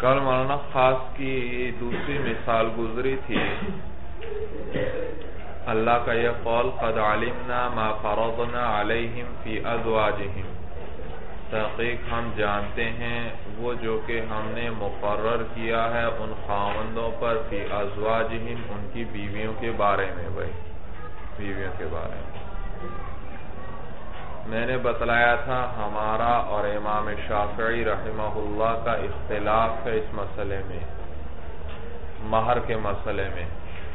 کل مولانا خاص کی دوسری مثال گزری تھی، اللہ کا یہ قول قد علمنا ما فرضنا علیہم فی ازواجہم، تحقیق ہم جانتے ہیں وہ جو کہ ہم نے مقرر کیا ہے ان خاوندوں پر فی ازواجہم ان کی بیویوں کے بارے میں، بیویوں کے بارے میں نے بتلایا تھا ہمارا اور امام شافعی رحمہ اللہ کا اختلاف ہے اس مسئلے میں، مہر کے مسئلے میں۔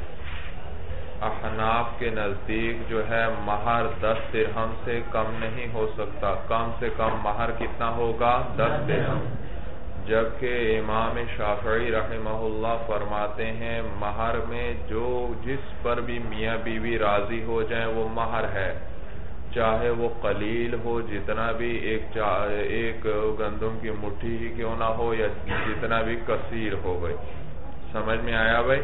احناف کے نزدیک جو ہے مہر 10 درہم سے کم نہیں ہو سکتا، کم سے کم مہر کتنا ہوگا؟ 10 درہم، جبکہ امام شافعی رحمہ اللہ فرماتے ہیں مہر میں جو جس پر بھی میاں بیوی راضی ہو جائیں وہ مہر ہے، چاہے وہ قلیل ہو، جتنا بھی ایک گندم کی مٹھی ہی کیوں نہ ہو یا جتنا بھی کثیر ہو۔ بھائی سمجھ میں آیا بھائی؟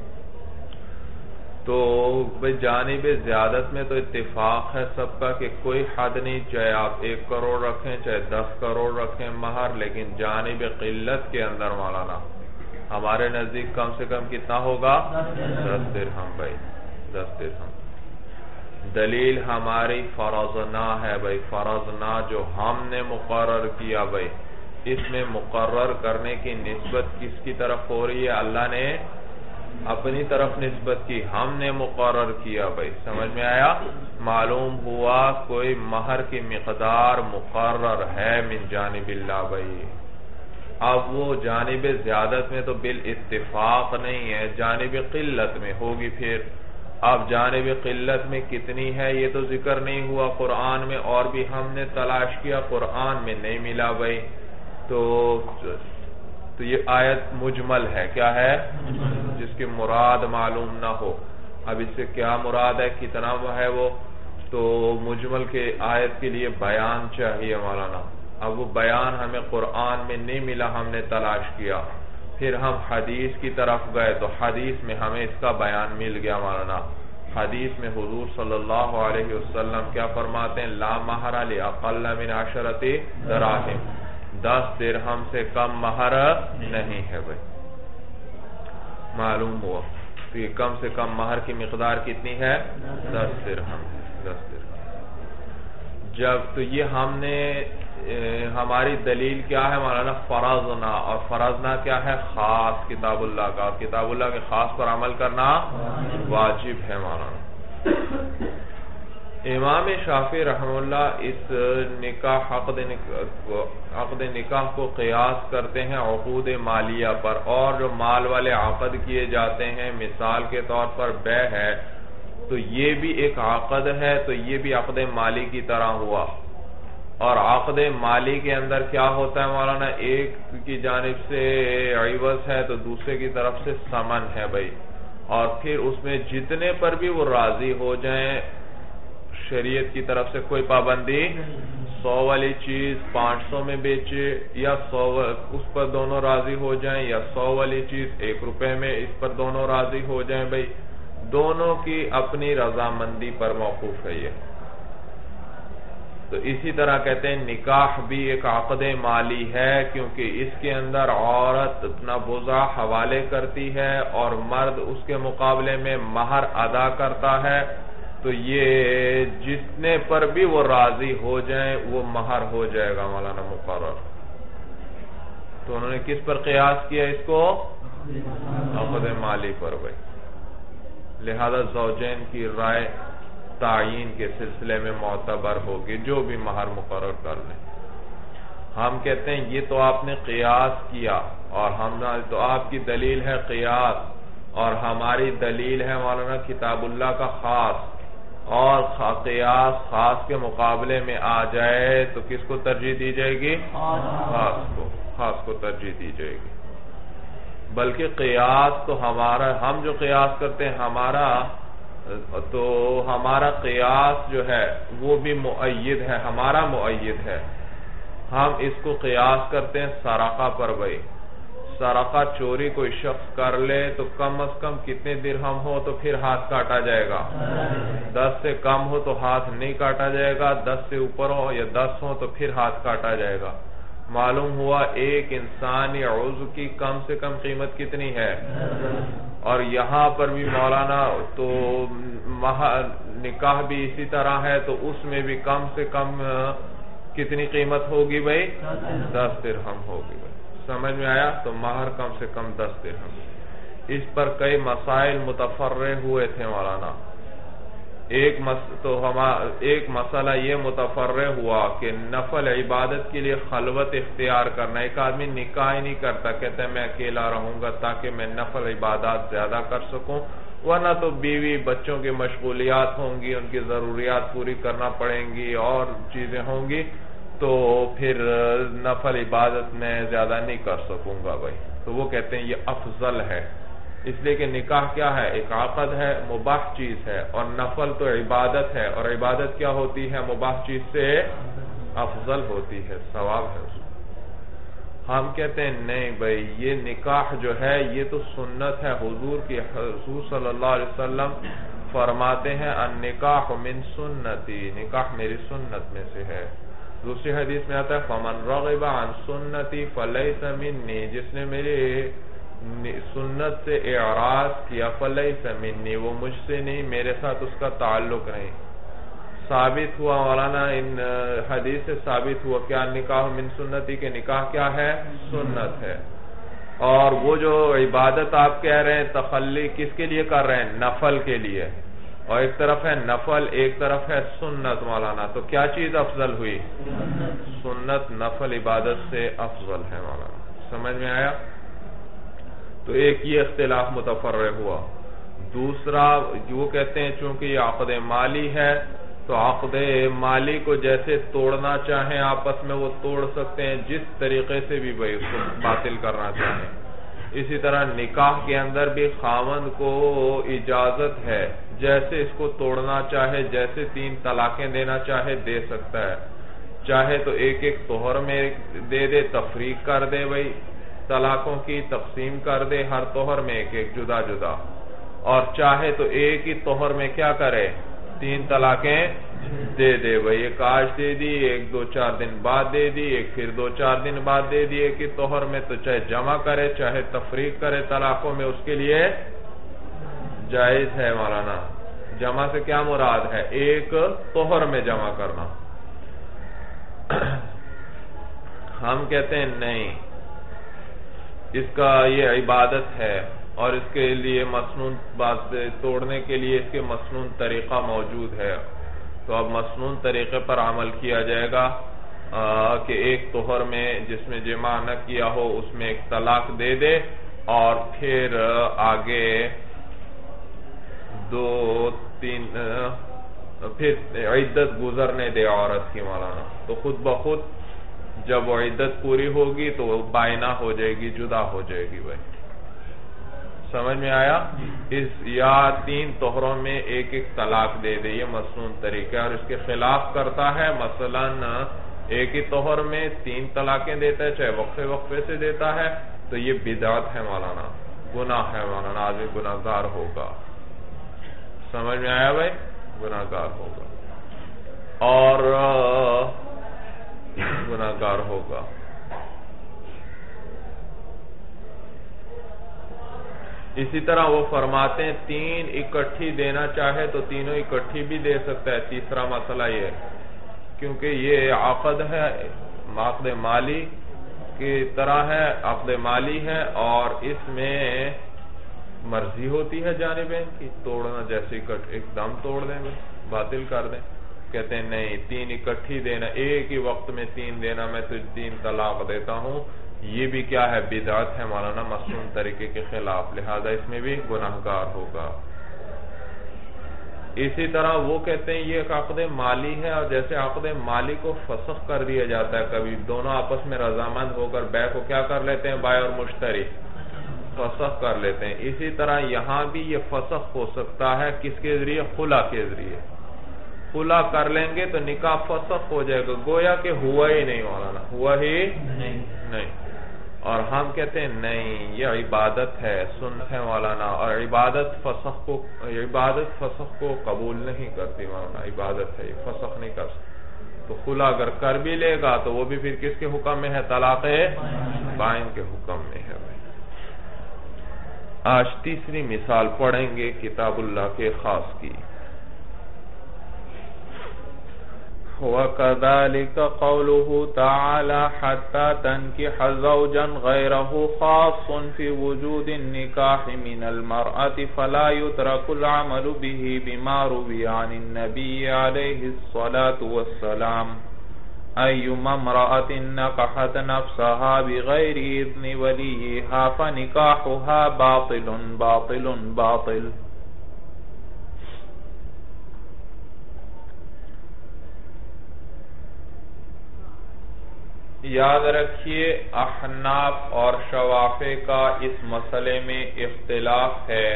تو جانب زیادت میں تو اتفاق ہے سب کا کہ کوئی حد نہیں، چاہے آپ 1 کروڑ رکھیں چاہے 10 کروڑ رکھیں مہر، لیکن جانب قلت کے اندر مولانا ہمارے نزدیک کم سے کم کتنا ہوگا؟ 10 درہم بھائی، 10 درہم۔ دلیل ہماری فرضنا ہے بھائی، فرضنا جو ہم نے مقرر کیا بھائی، اس میں مقرر کرنے کی نسبت کس کی طرف ہو رہی ہے؟ اللہ نے اپنی طرف نسبت کی، ہم نے مقرر کیا بھائی، سمجھ میں آیا؟ معلوم ہوا کوئی مہر کی مقدار مقرر ہے من جانب اللہ بھائی۔ اب وہ جانب زیادت میں تو بالاتفاق نہیں ہے، جانب قلت میں ہوگی۔ پھر اب جانب قلت میں کتنی ہے یہ تو ذکر نہیں ہوا قرآن میں، اور بھی ہم نے تلاش کیا قرآن میں نہیں ملا بھائی۔ تو یہ آیت مجمل ہے، کیا ہے؟ جس کی مراد معلوم نہ ہو۔ اب اس سے کیا مراد ہے، کتنا ہے وہ؟ تو مجمل کے آیت کے لیے بیان چاہیے مولانا۔ اب وہ بیان ہمیں قرآن میں نہیں ملا، ہم نے تلاش کیا، پھر ہم حدیث کی طرف گئے تو حدیث میں ہمیں اس کا بیان مل گیا مولانا۔ حدیث میں حضور صلی اللہ علیہ وسلم کیا فرماتے ہیں؟ لا مہر لأقل من 10 دراہم، 10 درہم سے کم مہر نہیں ہے بھائی، معلوم ہوا۔ تو یہ کم سے کم مہر کی مقدار کتنی ہے؟ 10 درہم ہے، 10 درہم۔ جب تو یہ ہم نے ہماری دلیل کیا ہے مولانا؟ فرضنا، اور فرضنا کیا ہے؟ خاص کتاب اللہ کا، اور کتاب اللہ کے خاص پر عمل کرنا واجب ہے مولانا۔ امام شافعی رحمہ اللہ اس عقد نکاح کو قیاس کرتے ہیں عقود مالیہ پر، اور جو مال والے عقد کیے جاتے ہیں، مثال کے طور پر بیع ہے تو یہ بھی ایک عقد ہے، تو یہ بھی عقد مالی کی طرح ہوا۔ اور عقد مالی کے اندر کیا ہوتا ہے مولانا؟ ایک کی جانب سے عوض ہے تو دوسرے کی طرف سے ثمن ہے بھائی، اور پھر اس میں جتنے پر بھی وہ راضی ہو جائیں، شریعت کی طرف سے کوئی پابندی، 100 والی چیز 500 میں بیچے یا 100 اس پر دونوں راضی ہو جائیں، یا 100 والی چیز 1 روپے میں اس پر دونوں راضی ہو جائیں بھائی، دونوں کی اپنی رضامندی پر موقوف ہے یہ۔ تو اسی طرح کہتے ہیں نکاح بھی ایک عقد مالی ہے، کیونکہ اس کے اندر عورت اپنا بوزہ حوالے کرتی ہے اور مرد اس کے مقابلے میں مہر ادا کرتا ہے، تو یہ جتنے پر بھی وہ راضی ہو جائیں وہ مہر ہو جائے گا مولانا مقرر۔ تو انہوں نے کس پر قیاس کیا اس کو؟ عقد مالی پر بھائی، لہذا زوجین کی رائے تعیین کے سلسلے میں معتبر ہوگی، جو بھی مہر مقرر کر لیں۔ ہم کہتے ہیں یہ تو آپ نے قیاس کیا، اور تو آپ کی دلیل ہے قیاس، اور ہماری دلیل ہے مولانا کتاب اللہ کا خاص، اور قیاس خاص کے مقابلے میں آ جائے تو کس کو ترجیح دی جائے گی؟ خاص کو ترجیح دی جائے گی۔ بلکہ قیاس تو ہم جو قیاس کرتے ہیں ہمارا قیاس جو ہے وہ بھی مؤید ہے، ہمارا مؤید ہے۔ ہم اس کو قیاس کرتے ہیں سرقہ پر بھائی، سرقہ چوری کوئی شخص کر لے تو کم از کم کتنے درہم ہو تو پھر ہاتھ کاٹا جائے گا؟ 10 سے کم ہو تو ہاتھ نہیں کاٹا جائے گا، 10 سے اوپر ہو یا 10 ہو تو پھر ہاتھ کاٹا جائے گا۔ معلوم ہوا ایک انسان یا عضو کی کم سے کم قیمت کتنی ہے، اور یہاں پر بھی مولانا تو نکاح بھی اسی طرح ہے، تو اس میں بھی کم سے کم کتنی قیمت ہوگی بھائی؟ 10 درہم ہوگی بھائی. سمجھ میں آیا؟ تو مہر کم سے کم 10 درہم. اس پر کئی مسائل متفرع ہوئے تھے مولانا. ایک مسئلہ یہ متفرع ہوا کہ نفل عبادت کے لیے خلوت اختیار کرنا. ایک آدمی نکاح ہی نہیں کرتا، کہتا ہے میں اکیلا رہوں گا تاکہ میں نفل عبادات زیادہ کر سکوں، ورنہ تو بیوی بچوں کی مشغولیات ہوں گی، ان کی ضروریات پوری کرنا پڑیں گی اور چیزیں ہوں گی، تو پھر نفل عبادت میں زیادہ نہیں کر سکوں گا بھائی. تو وہ کہتے ہیں یہ افضل ہے، اس لیے کہ نکاح کیا ہے؟ ایک عقد ہے، مباح چیز ہے، اور نفل تو عبادت ہے، اور عبادت کیا ہوتی ہے؟ مباح چیز سے افضل ہوتی ہے، ثواب ہے اس میں. ہم کہتے ہیں نہیں بھائی، یہ نکاح جو ہے یہ تو سنت ہے. حضور صلی اللہ علیہ وسلم فرماتے ہیں النکاح من سنتی، نکاح میری سنت میں سے ہے. دوسری حدیث میں آتا ہے فمن رغب عن سنتی فلیس منی، جس نے میری سنت سے اعراض کیا فلیس منی، وہ مجھ سے نہیں، میرے ساتھ اس کا تعلق نہیں. ثابت ہوا مولانا، ان حدیث سے ثابت ہوا کیا؟ نکاح من سنتی کے نکاح کیا ہے؟ سنت ہے. اور وہ جو عبادت آپ کہہ رہے ہیں تخلی کس کے لیے کر رہے ہیں؟ نفل کے لیے. اور ایک طرف ہے نفل، ایک طرف ہے سنت مولانا. تو کیا چیز افضل ہوئی؟ سنت نفل عبادت سے افضل ہے مولانا. سمجھ میں آیا؟ تو ایک یہ اختلاف متفرع ہوا. دوسرا وہ کہتے ہیں چونکہ یہ عقد مالی ہے تو عقد مالی کو جیسے توڑنا چاہیں آپس میں وہ توڑ سکتے ہیں، جس طریقے سے بھی بھائی اس کو باطل کرنا چاہیں. اسی طرح نکاح کے اندر بھی خاوند کو اجازت ہے، جیسے اس کو توڑنا چاہے، جیسے 3 طلاقیں دینا چاہے دے سکتا ہے. چاہے تو ایک ایک طہر میں دے دے، تفریق کر دے بھائی، طلاقوں کی تقسیم کر دے، ہر طہر میں ایک ایک جدا جدا. اور چاہے تو ایک ہی طہر میں کیا کرے؟ 3 طلاقیں دے دے بھائی. ایک آج دے دی، ایک 2-4 دن بعد دے دی، ایک پھر 2-4 دن بعد دے دی ایک ہی طہر میں. تو چاہے جمع کرے چاہے تفریق کرے طلاقوں میں، اس کے لیے جائز ہے مولانا. جمع سے کیا مراد ہے؟ ایک طہر میں جمع کرنا. ہم کہتے ہیں نہیں، اس کا یہ عبادت ہے، اور اس کے لیے مسنون بات توڑنے کے لیے اس کے مسنون طریقہ موجود ہے. تو اب مسنون طریقے پر عمل کیا جائے گا کہ ایک طہر میں جس میں جمع نہ کیا ہو اس میں ایک طلاق دے دے، اور پھر آگے 2-3 پھر عدت گزرنے دے عورت کی مولانا. تو خود بخود جب وہ عدت پوری ہوگی تو وہ بائنا ہو جائے گی، جدا ہو جائے گی بھائی. سمجھ میں آیا؟ یا 3 طہروں میں ایک ایک طلاق دے دے، یہ مسنون طریقہ. اور اس کے خلاف کرتا ہے، مثلا ایک ہی طہر میں 3 طلاقیں دیتا ہے، چاہے وقفے وقفے سے دیتا ہے، تو یہ بدعت ہے مولانا، گناہ ہے مولانا، آدمی گناہگار ہوگا. سمجھ میں آیا بھائی؟ گناہگار ہوگا اور گناہگار ہوگا. اسی طرح وہ فرماتے ہیں 3 اکٹھی دینا چاہے تو تینوں اکٹھی بھی دے سکتا ہے. تیسرا مسئلہ یہ کیونکہ یہ عقد ہے، عقد مالی کی طرح ہے، عقد مالی ہے، اور اس میں مرضی ہوتی ہے جانبین کی، توڑنا جیسے ایک دم توڑ دیں باطل کر دیں. کہتے ہیں نہیں، 3 اکٹھی دینا، ایک ہی وقت میں 3 دینا، میں تجھے 3 طلاق دیتا ہوں، یہ بھی کیا ہے؟ بدعت ہے مولانا، مسنون طریقے کے خلاف، لہذا اس میں بھی گناہگار ہوگا. اسی طرح وہ کہتے ہیں یہ ایک عقد مالی ہے، اور جیسے عقد مالی کو فسخ کر دیا جاتا ہے، کبھی دونوں آپس میں رضامند ہو کر بیع کو کیا کر لیتے ہیں؟ بائع اور مشتری فسخ کر لیتے ہیں. اسی طرح یہاں بھی یہ فسخ ہو سکتا ہے، کس کے ذریعے؟ خلا کے ذریعے. خلا کر لیں گے تو نکاح فسخ ہو جائے گا، گویا کہ ہوا ہی نہیں مولانا، ہوا ہی نہیں. اور ہم کہتے ہیں نہیں، یہ عبادت ہے، سنت ہے مولانا، اور عبادت فسخ کو قبول نہیں کرتی مولانا. عبادت ہے، یہ فسخ نہیں کر سکتی. تو خلا اگر کر بھی لے گا تو وہ بھی پھر کس کے حکم میں ہے؟ طلاق بائن کے حکم میں ہے بھائی۔ آج تیسری مثال پڑھیں گے کتاب اللہ کے خاص کی۔ وَكَذَلِكَ قَوْلُهُ تَعَالَى حَتَّى تَنْكِحَ زَوْجًا غَيْرَهُ خَاصٌ فِي وُجُودِ النِّكَاحِ مِنَ الْمَرْأَةِ فَلَا يُتْرَكُ الْعَمَلُ بِهِ بِمَا رُوِيَ عَنِ النَّبِيِّ عَلَيْهِ الصَّلَاةُ وَالسَّلَامُ أَيُّمَا امْرَأَةٍ نَكَحَتْ نَفْسَهَا بِغَيْرِ إِذْنِ وَلِيِّهَا فَنِكَاحُهَا بَاطِلٌ بَاطِلٌ بَاطِلٌ۔ یاد رکھیے احناف اور شوافع کا اس مسئلے میں اختلاف ہے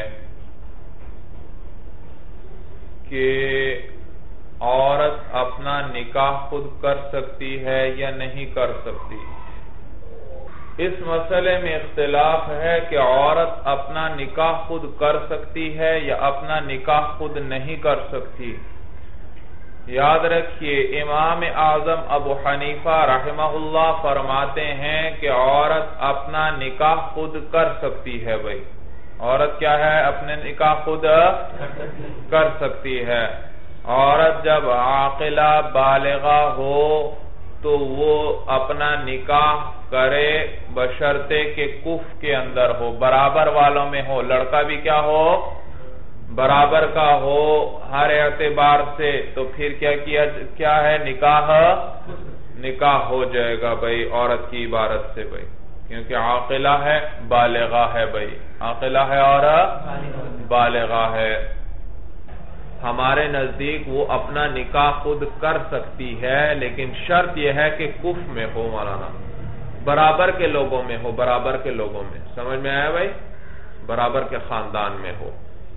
کہ عورت اپنا نکاح خود کر سکتی ہے یا نہیں کر سکتی۔ اس مسئلے میں اختلاف ہے کہ عورت اپنا نکاح خود کر سکتی ہے یا اپنا نکاح خود نہیں کر سکتی۔ یاد رکھیے امام اعظم ابو حنیفہ رحمہ اللہ فرماتے ہیں کہ عورت اپنا نکاح خود کر سکتی ہے بھائی۔ عورت کیا ہے؟ اپنے نکاح خود کر سکتی ہے۔ عورت جب عاقلہ بالغہ ہو تو وہ اپنا نکاح کرے بشرطے کہ کف کے اندر ہو، برابر والوں میں ہو، لڑکا بھی کیا ہو؟ برابر کا ہو ہر اعتبار سے، تو پھر کیا ہے؟ نکاح ہو جائے گا بھائی عورت کی عبارت سے بھائی، کیونکہ عاقلہ ہے بالغہ ہے بھائی، عاقلہ ہے اور بالغہ ہے۔ ہمارے نزدیک وہ اپنا نکاح خود کر سکتی ہے، لیکن شرط یہ ہے کہ کف میں ہو مولانا، برابر کے لوگوں میں ہو، برابر کے لوگوں میں، سمجھ میں آیا بھائی؟ برابر کے خاندان میں ہو،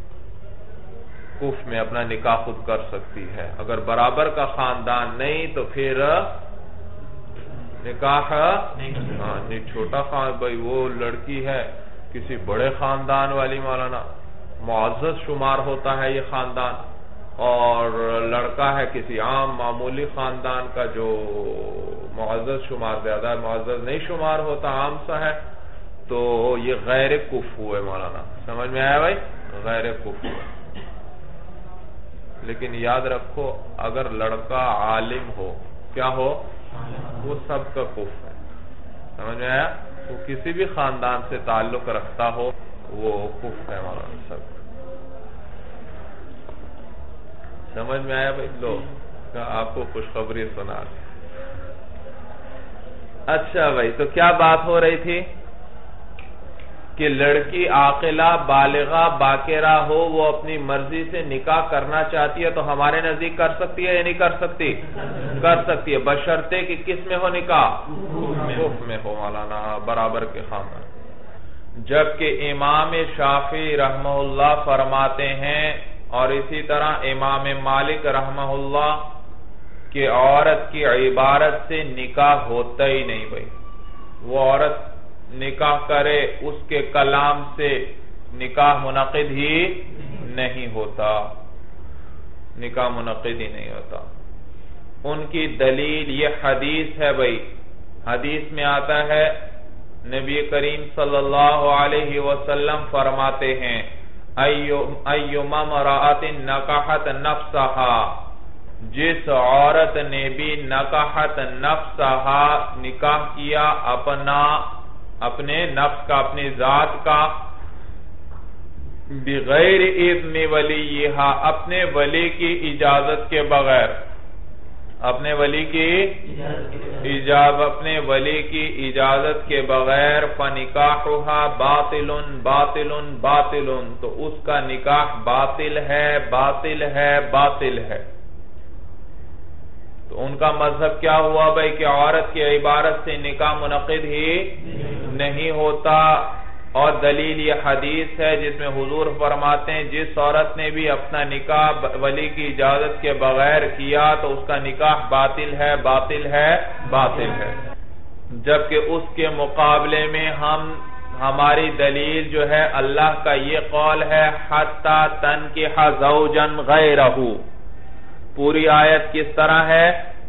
کف میں اپنا نکاح خود کر سکتی ہے۔ اگر برابر کا خاندان نہیں تو پھر نکاح نہیں، چھوٹا بھائی وہ لڑکی ہے کسی بڑے خاندان والی مولانا، معزز شمار ہوتا ہے یہ خاندان، اور لڑکا ہے کسی عام معمولی خاندان کا جو معزز شمار، زیادہ معزز نہیں شمار ہوتا، عام سا ہے، تو یہ غیر کف ہوئے مولانا، سمجھ میں آیا بھائی؟ غیر کف ہوئے۔ لیکن یاد رکھو اگر لڑکا عالم ہو، کیا ہو؟ وہ سب کا کف ہے، سمجھ میں آیا؟ وہ کسی بھی خاندان سے تعلق رکھتا ہو وہ کف ہے مولانا سب۔ سمجھ میں آیا بھائی؟ لو آپ کو خوشخبری سنا دی۔ اچھا بھائی، تو کیا بات ہو رہی تھی کہ لڑکی عاقلہ بالغہ باکرہ ہو، وہ اپنی مرضی سے نکاح کرنا چاہتی ہے تو ہمارے نزدیک کر سکتی ہے یا نہیں کر سکتی؟ کر سکتی ہے، بشرطے کہ کس میں ہو نکاح؟ کف میں ہو مولانا، برابر کے خاندان۔ جبکہ امام شافعی رحمہ اللہ فرماتے ہیں، اور اسی طرح امام مالک رحمہ اللہ، کہ عورت کی عبارت سے نکاح ہوتا ہی نہیں بھائی۔ وہ عورت نکاح کرے اس کے کلام سے نکاح منعقد ہی نہیں ہوتا، نکاح منعقد ہی نہیں ہوتا۔ ان کی دلیل یہ حدیث ہے بھائی، حدیث میں آتا ہے نبی کریم صلی اللہ علیہ وسلم فرماتے ہیں ایما امرأۃ نکحت نفسہا، جس عورت نے بھی نکحت نفسہا نکاح کیا اپنے نفس کا، اپنی ذات کا، بغیر اذن ولیہا، اپنے ولی کی اجازت کے بغیر، اپنے ولی کی اجازت کے بغیر، فنکاحها باطل باطل باطل، تو اس کا نکاح باطل ہے باطل ہے باطل ہے۔ تو ان کا مذہب کیا ہوا بھائی کہ عورت کی عبارت سے نکاح منعقد ہی نہیں ہوتا، اور دلیل یہ حدیث ہے جس میں حضور فرماتے ہیں جس عورت نے بھی اپنا نکاح ولی کی اجازت کے بغیر کیا تو اس کا نکاح باطل ہے باطل ہے باطل ہے۔ جبکہ اس کے مقابلے میں ہماری دلیل جو ہے اللہ کا یہ قول ہے حتی تنکح زوجا غیرہ، پوری آیت کس طرح ہے؟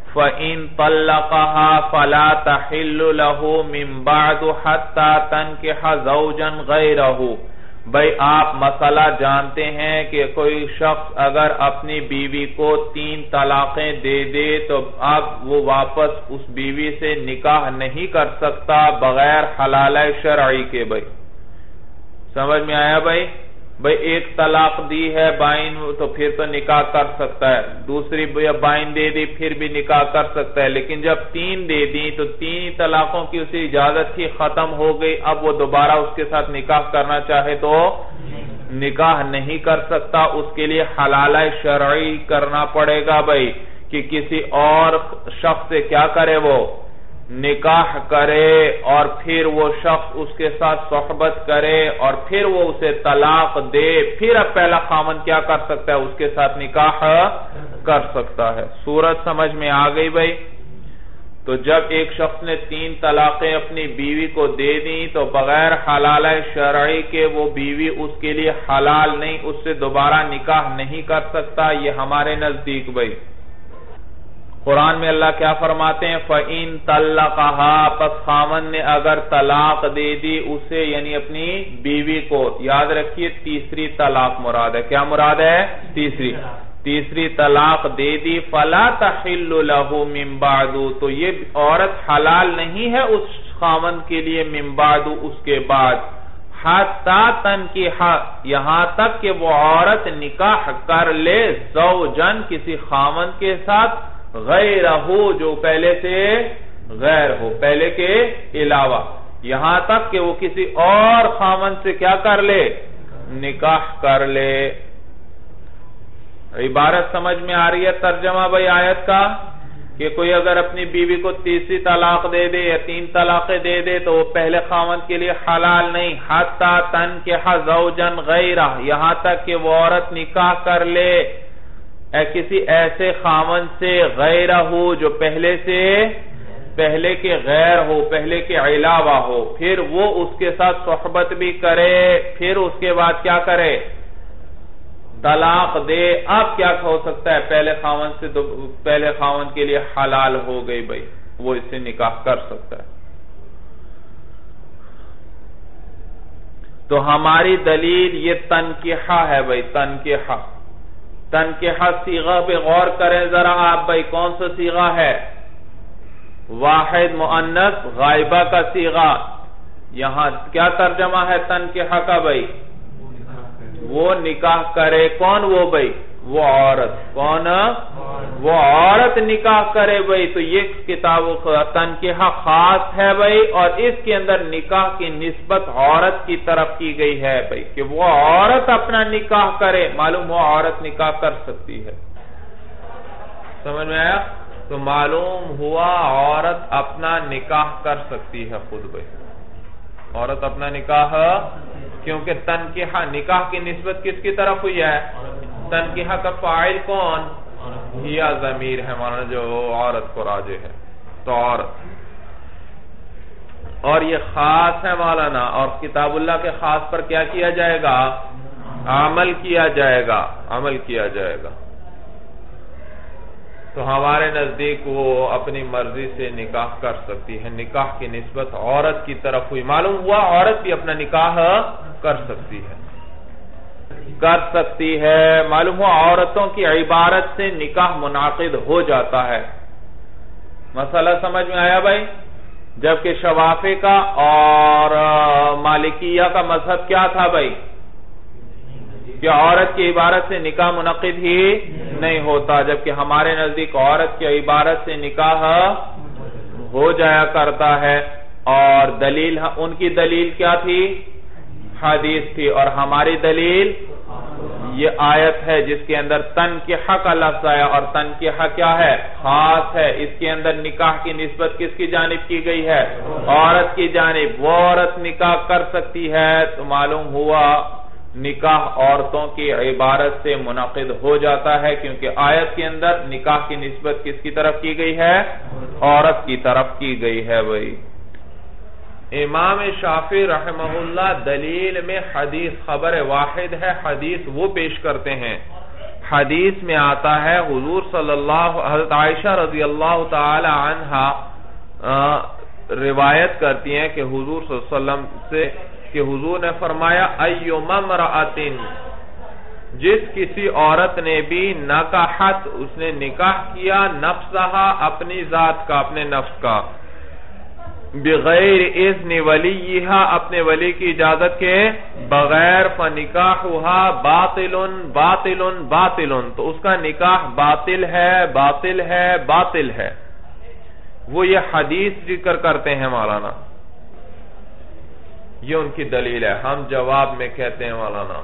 فَإِن طَلَّقَهَا فَلَا تَحِلُّ لَهُ مِن بَعْدُ حَتَّى تَنكِحَ زَوْجًا غَيْرَهُ۔ بھئی آپ مسئلہ جانتے ہیں کہ کوئی شخص اگر اپنی بیوی کو 3 طلاقیں دے دے تو اب وہ واپس اس بیوی سے نکاح نہیں کر سکتا بغیر حلالہ شرعی کے۔ بھئی سمجھ میں آیا بھئی؟ بھئی ایک طلاق دی ہے بائن تو پھر تو نکاح کر سکتا ہے، دوسری بائن دے دی پھر بھی نکاح کر سکتا ہے، لیکن جب 3 دے دی تو 3 طلاقوں کی اسے اجازت تھی ختم ہو گئی، اب وہ دوبارہ اس کے ساتھ نکاح کرنا چاہے تو نکاح نہیں کر سکتا، اس کے لیے حلالہ شرعی کرنا پڑے گا بھئی کہ کسی اور شخص سے کیا کرے، وہ نکاح کرے اور پھر وہ شخص اس کے ساتھ صحبت کرے اور پھر وہ اسے طلاق دے، پھر اب پہلا خاوند کیا کر سکتا ہے، اس کے ساتھ نکاح کر سکتا ہے۔ صورت سمجھ میں آ گئی بھئی؟ تو جب ایک شخص نے 3 طلاقیں اپنی بیوی کو دے دیں تو بغیر حلالہ شرعی کے وہ بیوی اس کے لیے حلال نہیں، اس سے دوبارہ نکاح نہیں کر سکتا، یہ ہمارے نزدیک بھئی۔ قرآن میں اللہ کیا فرماتے ہیں؟ فَإِن طَلَّقَهَا، پس خاوند نے اگر طلاق دے دی اسے یعنی اپنی بیوی کو، یاد رکھیے تیسری طلاق مراد ہے، کیا مراد ہے؟ تیسری طلاق دے دی، فَلَا تَحِلُّ لَهُ مِن بَعْدُ، تو یہ عورت حلال نہیں ہے اس خاوند کے لیے من بعد، اس کے بعد، حَتَّى تَنْكِحَ، یہاں تک کہ وہ عورت نکاح کر لے زوجن، کسی خاوند کے ساتھ، غیرہ جو پہلے سے غیر ہو، پہلے کے علاوہ، یہاں تک کہ وہ کسی اور خاوند سے کیا کر لے، نکاح کر لے۔ عبارت سمجھ میں آ رہی ہے؟ ترجمہ بھئی آیت کا کہ کوئی اگر اپنی بیوی کو تیسری طلاق دے دے یا 3 طلاقیں دے دے تو وہ پہلے خاوند کے لیے حلال نہیں، حتی تنکح زوجا غیرہ، یہاں تک کہ وہ عورت نکاح کر لے کسی ایسے خاوند سے غیرہ ہو جو پہلے کے غیر ہو، پہلے کے علاوہ ہو، پھر وہ اس کے ساتھ صحبت بھی کرے، پھر اس کے بعد کیا کرے، طلاق دے، اب کیا ہو سکتا ہے، پہلے خاوند کے لیے حلال ہو گئی بھئی، وہ اس سے نکاح کر سکتا ہے۔ تو ہماری دلیل یہ تنکیحہ ہے بھئی، تنکیحہ صیغہ پہ غور کریں ذرا آپ بھئی، کون سا صیغہ ہے؟ واحد مؤنث غائبہ کا صیغہ۔ یہاں کیا ترجمہ ہے تنکیحہ کا بھئی؟ وہ نکاح کرے، کون وہ بھئی؟ وہ عورت، کون؟ وہ عورت نکاح کرے بھئی، تو یہ کتاب تنکیحہ خاص ہے بھئی، اور اس کے اندر نکاح کی نسبت عورت کی طرف کی گئی ہے بھئی، کہ وہ عورت اپنا نکاح کرے، معلوم ہوا عورت نکاح کر سکتی ہے۔ سمجھ میں آیا؟ تو معلوم ہوا عورت اپنا نکاح کر سکتی ہے خود بھئی، عورت اپنا نکاح، کیونکہ تنکیحہ نکاح کی نسبت کس کی طرف ہوئی ہے؟ تنکیحہ کا فاعل کون؟ یا ضمیر ہے مانا جو عورت کو راجع ہے، تو عورت، اور یہ خاص ہے مولانا، اور کتاب اللہ کے خاص پر کیا کیا جائے گا؟ عمل کیا جائے گا، عمل کیا جائے گا۔ تو ہمارے نزدیک وہ اپنی مرضی سے نکاح کر سکتی ہے، نکاح کی نسبت عورت کی طرف ہوئی، معلوم ہوا عورت بھی اپنا نکاح کر سکتی ہے، معلوم ہوا عورتوں کی عبارت سے نکاح منعقد ہو جاتا ہے۔ مسئلہ سمجھ میں آیا بھائی؟ جبکہ شوافی کا اور مالکیہ کا مذہب کیا تھا بھائی؟ کہ عورت کی عبارت سے نکاح منعقد ہی نہیں ہوتا، جبکہ ہمارے نزدیک عورت کی عبارت سے نکاح ہو جایا کرتا ہے، اور دلیل، ان کی دلیل کیا تھی؟ حدیث تھی، اور ہماری دلیل یہ آیت ہے جس کے اندر تنکیحہ کا لفظ آیا، اور تنکیحہ کیا ہے؟ خاص ہے، اس کے اندر نکاح کی نسبت کس کی جانب کی گئی ہے؟ عورت کی جانب، وہ عورت نکاح کر سکتی ہے، تو معلوم ہوا نکاح عورتوں کی عبارت سے منعقد ہو جاتا ہے، کیونکہ آیت کے اندر نکاح کی نسبت کس کی طرف کی گئی ہے؟ عورت کی طرف کی گئی ہے بھائی۔ امام شافعی رحمہ اللہ دلیل میں حدیث، خبر واحد ہے حدیث، وہ پیش کرتے ہیں، حدیث میں آتا ہے حضور حضرت عائشہ رضی اللہ تعالی عنہا روایت کرتی ہیں کہ حضور صلی اللہ علیہ وسلم سے کہ حضور نے فرمایا ایما امرأۃ، جس کسی عورت نے بھی نکحت، اس نے نکاح کیا، نفسہا، اپنی ذات کا، اپنے نفس کا، بغیر اذن ولیہا، اپنے ولی کی اجازت کے بغیر، فنکاحہا باطل باطل باطل، تو اس کا نکاح باطل ہے باطل ہے باطل ہے۔ وہ یہ حدیث ذکر کرتے ہیں مولانا، یہ ان کی دلیل ہے۔ ہم جواب میں کہتے ہیں مولانا،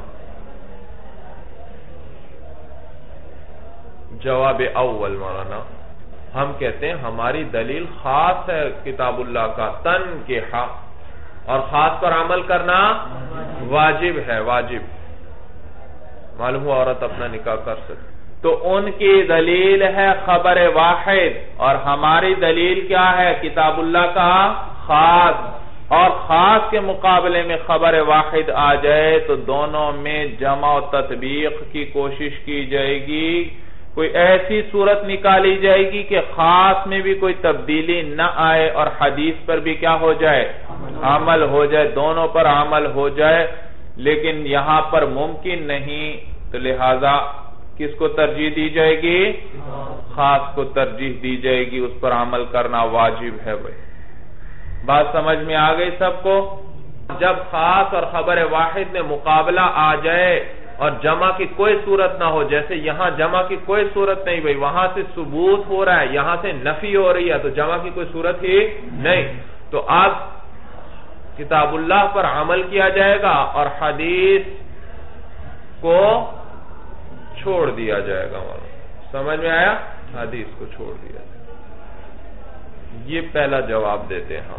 جواب اول مولانا، ہم کہتے ہیں ہماری دلیل خاص ہے کتاب اللہ کا، تنکحہ، اور خاص پر عمل کرنا واجب ہے، واجب، معلوم ہوا عورت اپنا نکاح کر سکتی۔ تو ان کی دلیل ہے خبر واحد، اور ہماری دلیل کیا ہے؟ کتاب اللہ کا خاص، اور خاص کے مقابلے میں خبر واحد آ جائے تو دونوں میں جمع و تطبیق کی کوشش کی جائے گی، کوئی ایسی صورت نکالی جائے گی کہ خاص میں بھی کوئی تبدیلی نہ آئے اور حدیث پر بھی کیا ہو جائے؟ عمل ہو جائے، دونوں پر عمل ہو جائے۔ لیکن یہاں پر ممکن نہیں، تو لہذا کس کو ترجیح دی جائے گی؟ خاص کو ترجیح دی جائے گی، اس پر عمل کرنا واجب ہے۔ بھائی بات سمجھ میں آ گئی سب کو؟ جب خاص اور خبر واحد میں مقابلہ آ جائے اور جمع کی کوئی صورت نہ ہو، جیسے یہاں جمع کی کوئی صورت نہیں، بھئی وہاں سے ثبوت ہو رہا ہے، یہاں سے نفی ہو رہی ہے، تو جمع کی کوئی صورت ہی نہیں، تو اب کتاب اللہ پر عمل کیا جائے گا اور حدیث کو چھوڑ دیا جائے گا۔ سمجھ میں آیا؟ حدیث کو چھوڑ دیا جائے گا۔ یہ پہلا جواب دیتے ہیں ہم۔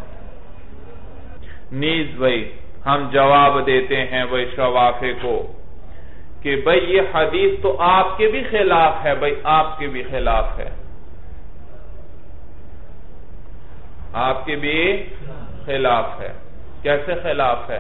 نیز بھئی ہم جواب دیتے ہیں بھئی شوافے کو کہ بھئی یہ حدیث تو آپ کے بھی خلاف ہے، بھئی آپ کے بھی خلاف ہے، آپ کے بھی خلاف ہے۔ کیسے خلاف ہے؟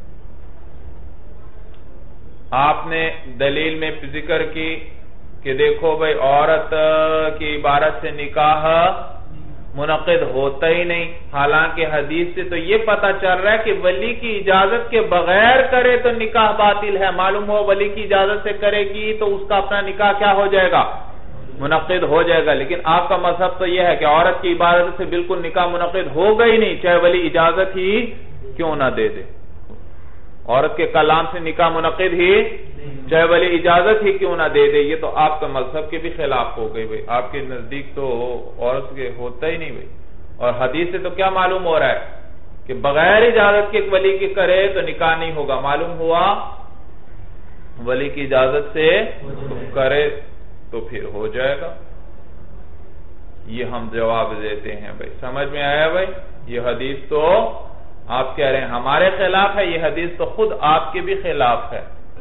آپ نے دلیل میں ذکر کی کہ دیکھو بھئی عورت کی عبارت سے نکاح منعقد ہوتا ہی نہیں، حالانکہ حدیث سے تو یہ پتہ چل رہا ہے کہ ولی کی اجازت کے بغیر کرے تو نکاح باطل ہے، معلوم ہو ولی کی اجازت سے کرے گی تو اس کا اپنا نکاح کیا ہو جائے گا؟ منعقد ہو جائے گا۔ لیکن آپ کا مذہب تو یہ ہے کہ عورت کی عبادت سے بالکل نکاح منعقد ہوگا ہی نہیں، چاہے ولی اجازت ہی کیوں نہ دے دے، عورت کے کلام سے نکاح منعقد ہی چاہے ولی اجازت ہی کیوں نہ دے دے۔ یہ تو آپ کا مذہب کے بھی خلاف ہو گئی بھئی، آپ کے نزدیک تو عورت کے ہوتا ہی نہیں بھئی، اور حدیث سے تو کیا معلوم ہو رہا ہے کہ بغیر اجازت کے ولی کی کرے تو نکاح نہیں ہوگا، معلوم ہوا ولی کی اجازت سے کرے تو پھر ہو جائے گا۔ یہ ہم جواب دیتے ہیں بھئی، سمجھ میں آیا بھئی؟ یہ حدیث تو آپ کہہ رہے ہیں ہمارے خلاف ہے، یہ حدیث تو خود آپ کے بھی خلاف ہے۔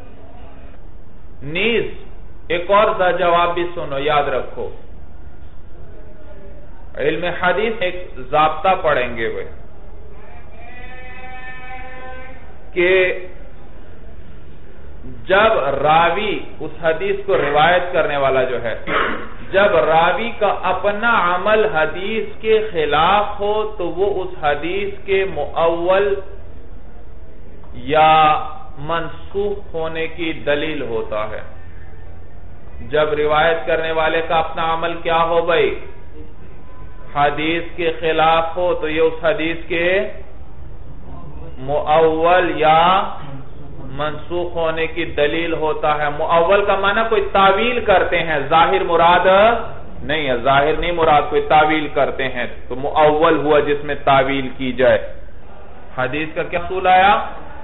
نیز ایک اور جواب بھی سنو، یاد رکھو، علم حدیث ایک ضابطہ پڑھیں گے بھئی کہ جب راوی اس حدیث کو روایت کرنے والا جو ہے، جب راوی کا اپنا عمل حدیث کے خلاف ہو تو وہ اس حدیث کے مؤول یا منسوخ ہونے کی دلیل ہوتا ہے۔ جب روایت کرنے والے کا اپنا عمل کیا ہو بھئی؟ حدیث کے خلاف ہو تو یہ اس حدیث کے مؤول یا منسوخ ہونے کی دلیل ہوتا ہے۔ مؤول کا معنی کوئی تعویل کرتے ہیں، ظاہر مراد نہیں ہے، ظاہر نہیں مراد، کوئی تعویل کرتے ہیں تو مؤول ہوا جس میں تعویل کی جائے۔ حدیث کا کیا اصول آیا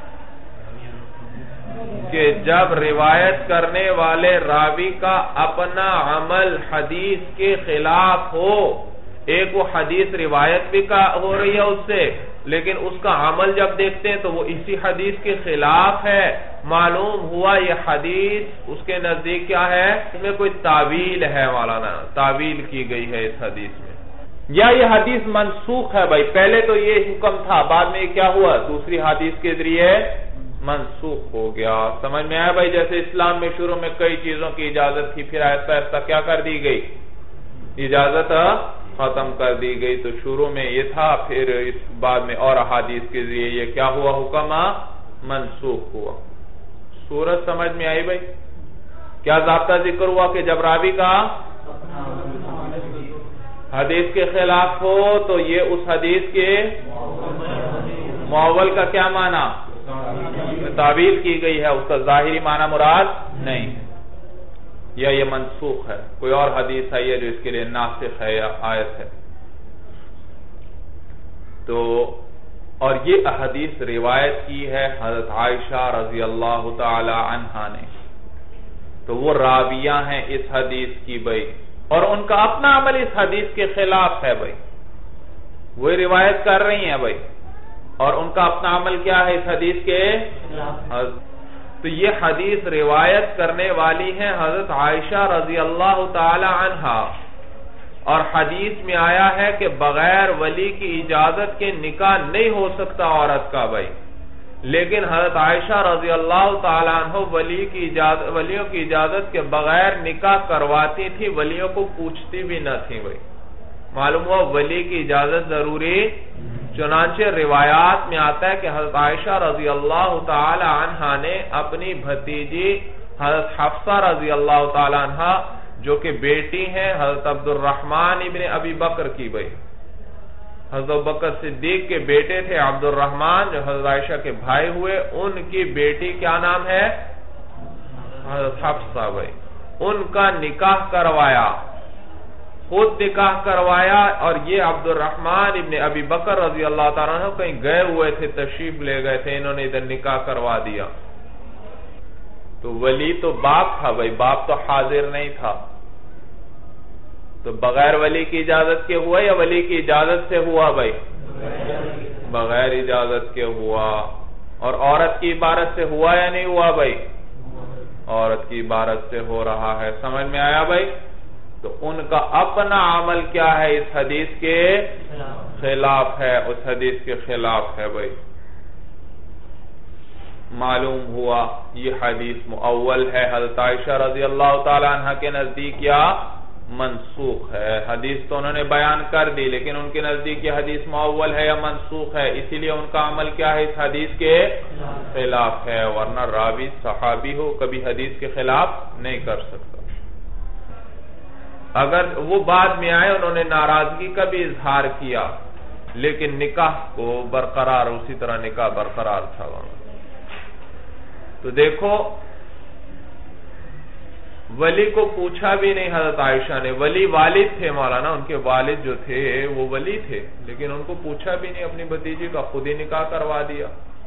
کہ جب روایت کرنے والے راوی کا اپنا عمل حدیث کے خلاف ہو، ایک وہ حدیث روایت بھی ہو رہی ہے اس سے، لیکن اس کا عمل جب دیکھتے ہیں تو وہ اسی حدیث کے خلاف ہے، معلوم ہوا یہ حدیث اس کے نزدیک کیا ہے؟ اس میں کوئی تعویل ہے، مولانا تعویل کی گئی ہے اس حدیث میں، یا یہ حدیث منسوخ ہے۔ بھائی پہلے تو یہ حکم تھا، بعد میں کیا ہوا؟ دوسری حدیث کے ذریعے منسوخ ہو گیا. سمجھ میں آیا بھائی؟ جیسے اسلام میں شروع میں کئی چیزوں کی اجازت تھی، پھر آہستہ آہستہ کیا کر دی گئی؟ اجازت ختم کر دی گئی. تو شروع میں یہ تھا، پھر اس بعد میں اور احادیث کے ذریعے یہ کیا ہوا؟ حکم منسوخ ہوا. صورت سمجھ میں آئی بھائی؟ کیا ضابطہ ذکر ہوا کہ جب راوی کا حدیث کے خلاف ہو تو یہ اس حدیث کے معول کا کیا معنی؟ تعویل کی گئی ہے، اس کا ظاہری معنی مراد نہیں، یا یہ منسوخ ہے، کوئی اور حدیث ہے جو اس کے لیے ناسخ ہے یا آیت ہے. تو اور یہ احادیث روایت کی ہے حضرت عائشہ رضی اللہ تعالی عنہا نے. تو وہ راویہ ہیں اس حدیث کی بھائی، اور ان کا اپنا عمل اس حدیث کے خلاف ہے بھائی. وہ روایت کر رہی ہیں بھائی، اور ان کا اپنا عمل کیا ہے اس حدیث کے خلاف. تو یہ حدیث روایت کرنے والی ہیں حضرت عائشہ رضی اللہ تعالی عنہا، اور حدیث میں آیا ہے کہ بغیر ولی کی اجازت کے نکاح نہیں ہو سکتا عورت کا بھائی. لیکن حضرت عائشہ رضی اللہ تعالیٰ عنہ ولیوں کی اجازت کے بغیر نکاح کرواتی تھی، ولیوں کو پوچھتی بھی نہ تھی بھائی. معلوم ہوا ولی کی اجازت ضروری. چنانچہ روایات میں آتا ہے کہ حضرت عائشہ رضی اللہ تعالی عنہا نے اپنی بھتیجی حضرت حفصہ رضی اللہ تعالی عنہا، جو کہ بیٹی ہیں حضرت عبد الرحمن ابن ابی بکر کی بھائی، حضرت بکر صدیق کے بیٹے تھے عبد الرحمن جو حضرت عائشہ کے بھائی ہوئے، ان کی بیٹی کیا نام ہے؟ حضرت حفصہ بھائی. ان کا نکاح کروایا، خود نکاح کروایا. اور یہ عبد الرحمن ابن ابی بکر رضی اللہ تعالیٰ عنہ کہیں گئے ہوئے تھے، تشریف لے گئے تھے، انہوں نے ادھر نکاح کروا دیا. تو ولی تو باپ تھا بھائی، باپ تو حاضر نہیں تھا. تو بغیر ولی کی اجازت کے ہوا یا ولی کی اجازت سے ہوا بھائی؟ بغیر اجازت کے ہوا. اور عورت کی عبارت سے ہوا یا نہیں ہوا بھائی؟ عورت کی عبارت سے ہو رہا ہے. سمجھ میں آیا بھائی؟ تو ان کا اپنا عمل کیا ہے؟ اس حدیث کے خلاف ہے، اس حدیث کے خلاف ہے بھائی. معلوم ہوا یہ حدیث مؤول ہے، حضرت عائشہ رضی اللہ تعالی عنہ کے نزدیک یا منسوخ ہے. حدیث تو انہوں نے بیان کر دی، لیکن ان کے نزدیک یہ حدیث مؤول ہے یا منسوخ ہے، اسی لیے ان کا عمل کیا ہے؟ اس حدیث کے خلاف ہے. ورنہ راوی صحابی ہو کبھی حدیث کے خلاف نہیں کر سکتا. اگر وہ بعد میں آئے انہوں نے ناراضگی کا بھی اظہار کیا، لیکن نکاح کو برقرار، اسی طرح نکاح برقرار تھا. تو دیکھو ولی کو پوچھا بھی نہیں حضرت عائشہ نے. ولی والد تھے مولانا، ان کے والد جو تھے وہ ولی تھے، لیکن ان کو پوچھا بھی نہیں، اپنی بھتیجی کا خود ہی نکاح کروا دیا.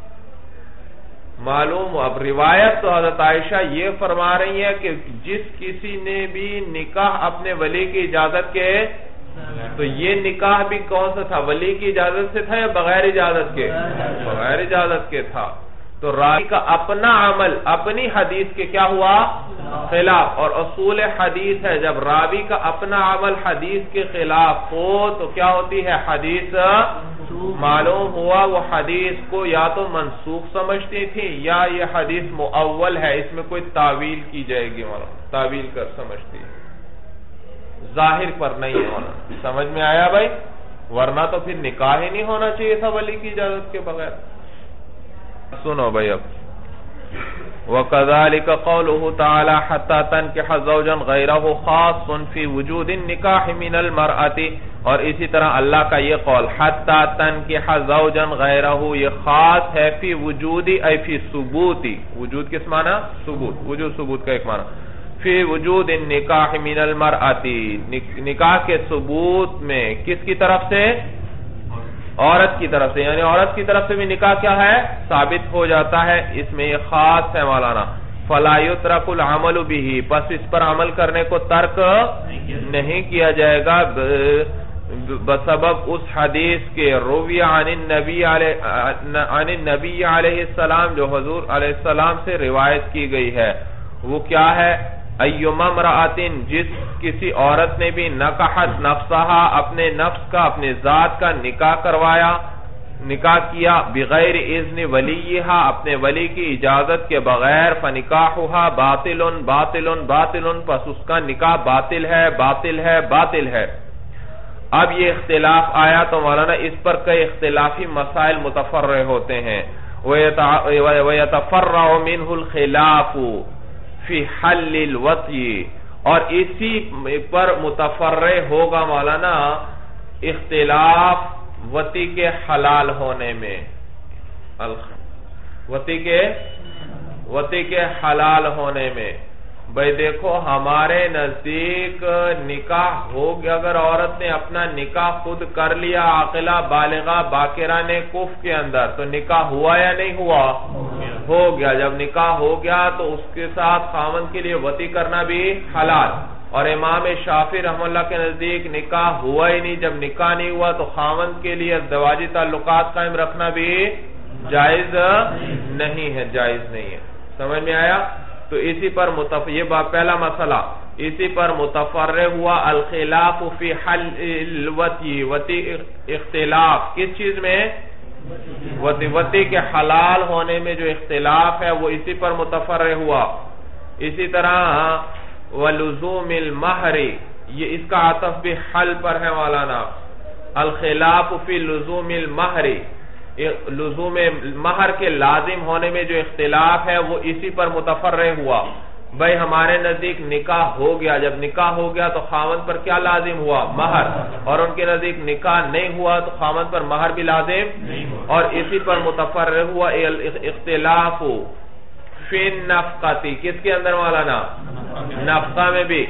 معلوم اب روایت تو حضرت عائشہ یہ فرما رہی ہے کہ جس کسی نے بھی نکاح اپنے ولی کی اجازت کے، تو یہ نکاح بھی کون سا تھا؟ ولی کی اجازت سے تھا یا بغیر اجازت کے؟ بغیر اجازت کے تھا. تو راوی کا اپنا عمل اپنی حدیث کے کیا ہوا؟ خلاف. اور اصول حدیث ہے جب راوی کا اپنا عمل حدیث کے خلاف ہو تو کیا ہوتی ہے؟ حدیث. معلوم ہوا وہ حدیث کو یا تو منسوخ سمجھتی تھی یا یہ حدیث مؤول ہے، اس میں کوئی تعویل کی جائے گی، تعویل کر سمجھتی ہے، ظاہر پر نہیں ہونا. سمجھ میں آیا بھائی؟ ورنہ تو پھر نکاح ہی نہیں ہونا چاہیے تھا ولی کی اجازت کے بغیر. سنو بھائی اب وَكَذَلِكَ قَوْلُهُ تَعَالَى حَتَّى تَنْكِحَ زَوْجًا غَيْرَهُ خَاصٌ فِي وُجُودِ النِّكَاحِ مِنَ الْمَرْأَةِ. اور اسی طرح اللہ کا یہ قول حَتَّى تَنْكِحَ زَوْجًا غَيْرَهُ، یہ خاص ہے فی وجودی ای فی ثبوتی. وجود کس معنی؟ ثبوت. وجود ثبوت کا ایک معنی. فی وجود النکاح من المرأة، نکاح کے ثبوت میں کس کی طرف سے؟ عورت کی طرف سے. یعنی عورت کی طرف سے بھی نکاح کیا ہے؟ ثابت ہو جاتا ہے. اس میں یہ خاص ہے مولانا. فَلَا يُتْرَكُ الْعَمَلُ بِهِ، پس اس پر عمل کرنے کو ترک نہیں کیا جائے گا بسبب اس حدیث کے روی عن النبی علیہ السلام، جو حضور علیہ السلام سے روایت کی گئی ہے. وہ کیا ہے؟ ایما امرأۃ، جس کسی عورت نے بھی نکحت نفسہا، اپنے نفس کا، اپنے ذات کا نکاح کروایا، نکاح کیا بغیر اذن ولیہا اپنے ولی کی اجازت کے بغیر فنکاحها باطل باطل باطل پس اس کا نکاح باطل ہے باطل ہے باطل ہے. اب یہ اختلاف آیا تو مولانا اس پر کئی اختلافی مسائل متفرع ہوتے ہیں. وَيَتَفَرَّعُ مِنْهُ الْخِلَافُ فِي حَلِّ الْوَطْيِ اور اسی پر متفرع ہوگا مولانا اختلاف وطی کے حلال ہونے میں. وطی کے حلال ہونے میں بھئی دیکھو ہمارے نزدیک نکاح ہو گیا اگر عورت نے اپنا نکاح خود کر لیا عاقلہ بالغہ باکرہ نے کف کے اندر تو نکاح ہوا یا نہیں ہوا؟ ہو گیا. جب نکاح ہو گیا تو اس کے ساتھ خاوند کے لیے وطی کرنا بھی حلال. اور امام شافعی رحمہ اللہ کے نزدیک نکاح ہوا ہی نہیں. جب نکاح نہیں ہوا تو خاوند کے لیے ازدواجی تعلقات قائم رکھنا بھی جائز نہیں ہے جائز نہیں ہے. سمجھ میں آیا؟ تو اسی پر یہ پہلا مسئلہ اسی پر متفرع ہوا الخلاف فی حل الوطی وطی اختلاف کس چیز میں؟ وطی کے حلال ہونے میں جو اختلاف ہے وہ اسی پر متفرع ہوا. اسی طرح ولزوم المہر یہ اس کا عطف بھی حل پر ہے مولانا. الخلاف فی لزوم المہر لزوم مہر کے لازم ہونے میں جو اختلاف ہے وہ اسی پر متفرع ہوا. بھئی ہمارے نزدیک نکاح ہو گیا جب نکاح ہو گیا تو خاوند پر کیا لازم ہوا؟ مہر. اور ان کے نزدیک نکاح نہیں ہوا تو خاوند پر مہر بھی لازم. اور اسی پر متفرع ہوا اختلاف فی النفقہ کس کے اندر مولانا؟ نفقہ میں بھی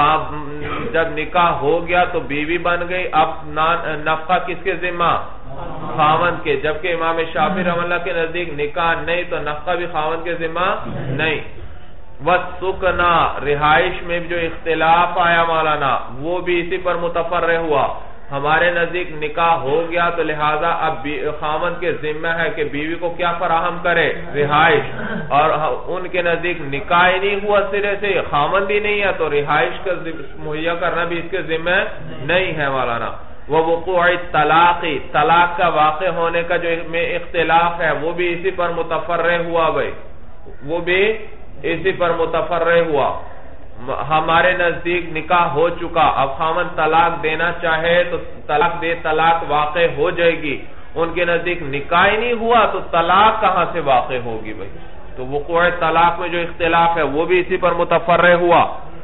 جب نکاح ہو گیا تو بیوی بن گئی اب نفقہ کس کے ذمہ؟ خاوند کے. جبکہ امام شافعی رحمہ اللہ کے نزدیک نکاح نہیں تو نفقہ بھی خاوند کے ذمہ نہیں. وَالسُّكْنَا رہائش میں جو اختلاف آیا مولانا وہ بھی اسی پر متفرع ہوا. ہمارے نزدیک نکاح ہو گیا تو لہذا اب خاوند کے ذمہ ہے کہ بیوی کو کیا فراہم کرے؟ رہائش. اور ان کے نزدیک نکاح ہی نہیں ہوا سرے سے خاوند ہی نہیں ہے تو رہائش کا مہیا کرنا بھی اس کے ذمہ نہیں ہے مولانا. ووقوع الطلاق طلاق کا واقع ہونے کا جو میں اختلاف ہے وہ بھی اسی پر متفرع ہوا. بھائی وہ بھی اسی پر متفرع ہوا. ہمارے نزدیک نکاح ہو چکا اب خاوند طلاق دینا چاہے تو طلاق واقع ہو جائے گی. ان کے نزدیک نکاح ہی نہیں ہوا تو طلاق کہاں سے واقع ہوگی؟ بھائی تو وقوع طلاق میں جو اختلاف ہے وہ بھی اسی پر متفرع ہوا.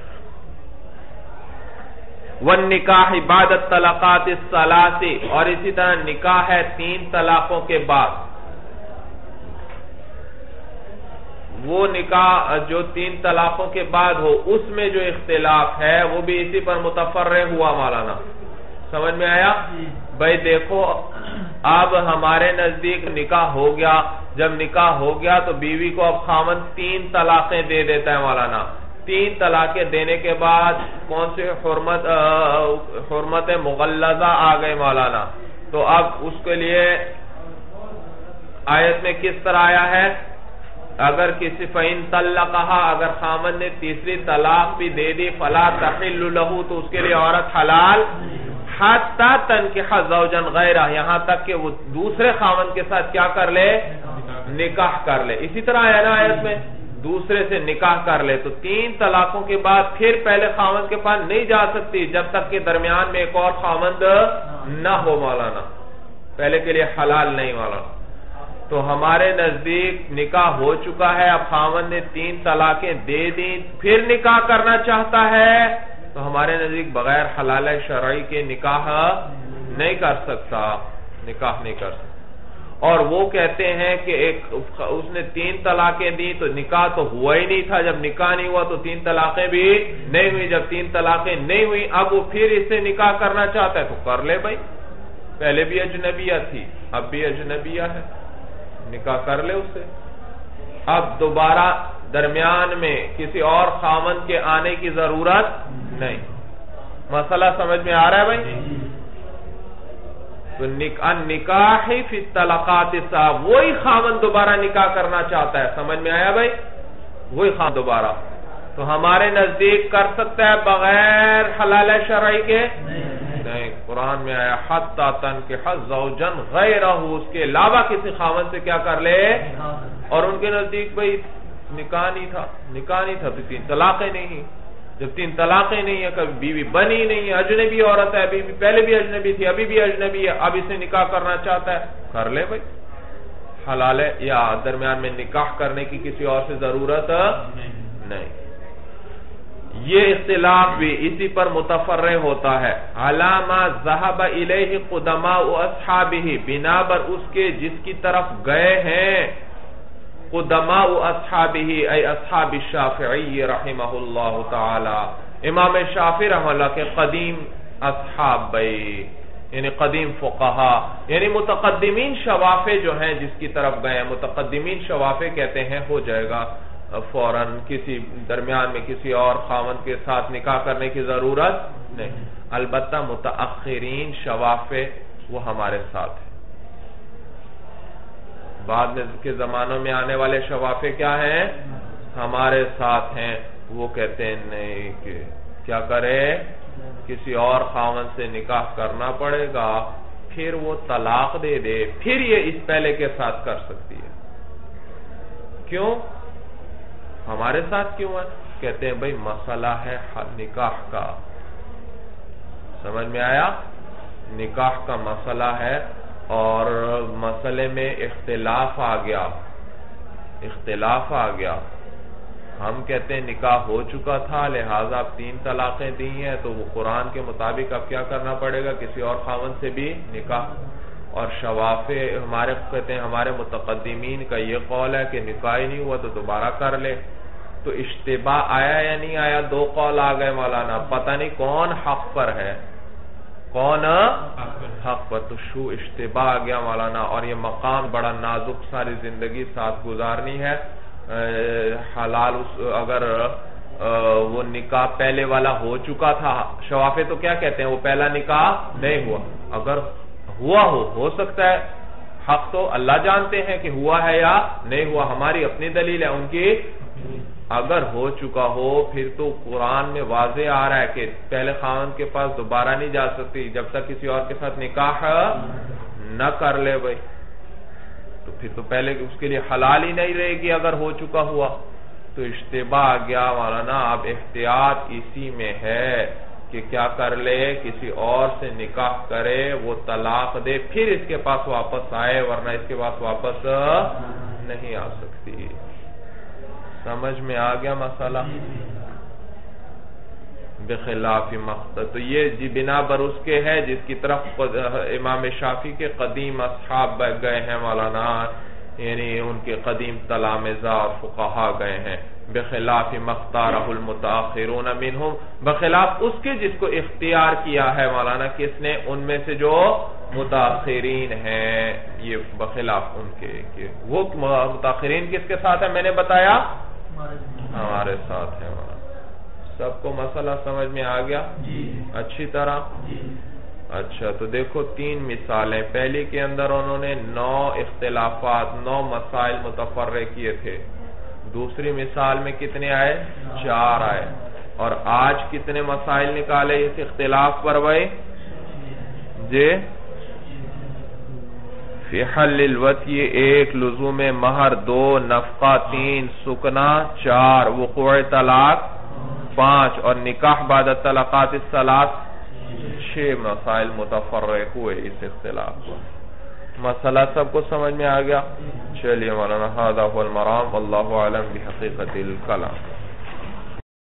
والنکاح بعد الطلاقات الثلاث اور اسی طرح نکاح ہے 3 طلاقوں کے بعد. وہ نکاح جو 3 طلاقوں کے بعد ہو اس میں جو اختلاف ہے وہ بھی اسی پر متفرع ہوا مولانا. سمجھ میں آیا؟ بھائی دیکھو اب ہمارے نزدیک نکاح ہو گیا جب نکاح ہو گیا تو بیوی کو اب خاوند 3 طلاقیں دے دیتا ہے مولانا. 3 طلاقیں دینے کے بعد کون سے حرمت مغلظہ آ گئے مولانا. تو اب اس کے لیے آیت میں کس طرح آیا ہے؟ اگر کسی فَإِن طَلَّقَهَا اگر خاوند نے تیسری طلاق بھی دے دی فَلَا تَحِلُّ لَهُ تو اس کے لیے عورت حلال حَتَّى تَنْكِحَ زَوْجًا غَيْرَهُ یہاں تک کہ وہ دوسرے خاوند کے ساتھ کیا کر لے؟ نکاح کر لے. اسی طرح ہے نا آیت میں دوسرے سے نکاح کر لے تو 3 طلاقوں کے بعد پھر پہلے خاوند کے پاس نہیں جا سکتی جب تک کہ درمیان میں ایک اور خاوند نہ ہو مولانا. پہلے کے لیے حلال نہیں مولانا. تو ہمارے نزدیک نکاح ہو چکا ہے اب خاوند نے 3 طلاقیں دے دی پھر نکاح کرنا چاہتا ہے تو ہمارے نزدیک بغیر حلال شرعی کے نکاح نہیں کر سکتا. نکاح نہیں کر سکتا. اور وہ کہتے ہیں کہ اس نے 3 طلاقیں دی تو نکاح تو ہوا ہی نہیں تھا. جب نکاح نہیں ہوا تو 3 طلاقیں بھی نہیں ہوئی. جب 3 طلاقیں نہیں ہوئی اب وہ پھر اس سے نکاح کرنا چاہتا ہے تو کر لے بھائی. پہلے بھی اجنبیہ تھی اب بھی اجنبیہ ہے نکاح کر لے اس سے. اب دوبارہ درمیان میں کسی اور خاوند کے آنے کی ضرورت نہیں. مسئلہ سمجھ میں آ رہا ہے بھائی؟ تو نکاح فی الطلاقات صاحب وہی خاوند دوبارہ نکاح کرنا چاہتا ہے. سمجھ میں آیا بھائی؟ وہی خاوند دوبارہ تو ہمارے نزدیک کر سکتا ہے بغیر حلال شرعی کے نہیں. قرآن میں آیا حتی تنکح زوجا غیرہ، اس کے علاوہ کسی خاوند سے کیا کر لے، اور ان کے نزدیک بھئی نکاح نہیں تھا تو 3 طلاقیں نہیں، جب 3 طلاقیں نہیں ہے، کبھی بیوی بنی نہیں ہے، اجنبی عورت ہے، بیوی پہلے بھی اجنبی تھی، ابھی بھی اجنبی ہے، اب اسے نکاح کرنا چاہتا ہے، کر لے بھئی، حلال ہے، یا درمیان میں نکاح کرنے کی کسی اور سے ضرورت نہیں۔ یہ اختلاف بھی اسی پر متفرع ہوتا ہے، علامہ ذہب الیہ قدماء اصحابہ، بنا پر اس کے جس کی طرف گئے ہیں قدماء اصحابہ ای اصحاب الشافعی رحمہ اللہ تعالی، امام شافعی رحمہ اللہ کے قدیم اصحاب بھئی، یعنی قدیم فقہا، یعنی متقدمین شوافع جو ہیں جس کی طرف گئے ہیں، متقدمین شوافع کہتے ہیں ہو جائے گا فوراً، کسی درمیان میں کسی اور خاوند کے ساتھ نکاح کرنے کی ضرورت نہیں۔ البتہ متاخرین شوافع وہ ہمارے ساتھ ہیں، بعد میں کے زمانوں میں آنے والے شوافع کیا ہیں، ہمارے ساتھ ہیں، وہ کہتے ہیں نہیں کہ کیا کرے، کسی اور خاوند سے نکاح کرنا پڑے گا، پھر وہ طلاق دے دے، پھر یہ اس پہلے کے ساتھ کر سکتی ہے۔ کیوں؟ ہمارے ساتھ کیوں ہے؟ کہتے ہیں بھئی مسئلہ ہے نکاح کا، سمجھ میں آیا، نکاح کا مسئلہ ہے اور مسئلے میں اختلاف آ گیا، ہم کہتے ہیں نکاح ہو چکا تھا لہٰذا اب 3 طلاقیں دی ہیں، تو وہ قرآن کے مطابق اب کیا کرنا پڑے گا، کسی اور خاوند سے بھی نکاح، اور شوافع ہمارے کہتے ہیں، ہمارے متقدمین کا یہ قول ہے کہ نکاح ہی نہیں ہوا تو دوبارہ کر لے۔ تو اشتباہ آیا یا نہیں آیا؟ 2 قول آ گئے مولانا، پتہ نہیں کون حق پر ہے، کون حق پر، تو شو اشتباہ آ گیا مولانا، اور یہ مقام بڑا نازک، ساری زندگی ساتھ گزارنی ہے، حلال اگر وہ نکاح پہلے والا ہو چکا تھا، شوافع تو کیا کہتے ہیں وہ پہلا نکاح نہیں ہوا، اگر ہوا ہو سکتا ہے، حق تو اللہ جانتے ہیں کہ ہوا ہے یا نہیں ہوا، ہماری اپنی دلیل ہے، ان کی اگر ہو چکا ہو پھر تو قرآن میں واضح آ رہا ہے کہ پہلے خاوند کے پاس دوبارہ نہیں جا سکتی جب تک کسی اور کے ساتھ نکاح نہ کر لے بھائی، تو پھر تو پہلے اس کے لیے حلال ہی نہیں رہے گی اگر ہو چکا ہوا۔ تو اشتباہ آ گیا مولانا، اب احتیاط اسی میں ہے کہ کیا کر لے، کسی اور سے نکاح کرے، وہ طلاق دے، پھر اس کے پاس واپس آئے، ورنہ اس کے پاس واپس نہیں آ سکتی۔ سمجھ میں آ گیا مسئلہ؟ بخلاف مقصد، تو یہ جی بنا بر اس کے ہے جس کی طرف امام شافعی کے قدیم اصحاب گئے ہیں مولانا، یعنی ان کے قدیم تلامذہ اور فقہا گئے ہیں، بخلاف مختارہ المتاخرون منہم، بخلاف اس کے جس کو اختیار کیا ہے مولانا کس نے، ان میں سے جو متاخرین ہیں، یہ بخلاف ان کے وہ متاخرین کس کے ساتھ ہے میں نے بتایا، ہمارے ساتھ ہے مولانا۔ سب کو مسئلہ سمجھ میں آ گیا اچھی طرح؟ اچھا، تو دیکھو 3 مثالیں، پہلی کے اندر انہوں نے 9 اختلافات، 9 مسائل متفرع کیے تھے، دوسری مثال میں کتنے آئے؟ 4 آئے، اور آج کتنے مسائل نکالے اس اختلاف پر بھائی جی؟ فی حل الوطی 1، لزوم مہر 2، نفقہ 3، سکنا 4، وقوع طلاق 5، اور نکاح بعد الطلاقات الثلاث 6 مسائل متفرع ہوئے اس اختلاف پر۔ مسئلہ سب کو سمجھ میں آ گیا؟ چلیے مولانا، ھذا ھو المرام، واللہ اعلم بحقیقت الکلام۔